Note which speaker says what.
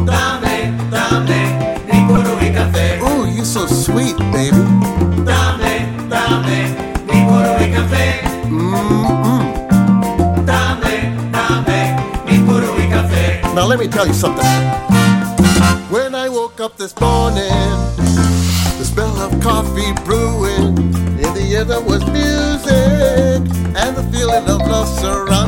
Speaker 1: dame mi puro y café.
Speaker 2: Ooh, you're so sweet, baby.
Speaker 1: Dame mi puro y café. Dame mi puro y café.
Speaker 2: Now let me tell you something. When I woke up this morning, the smell of coffee brewing, in the air there was music, and the feeling of love surrounding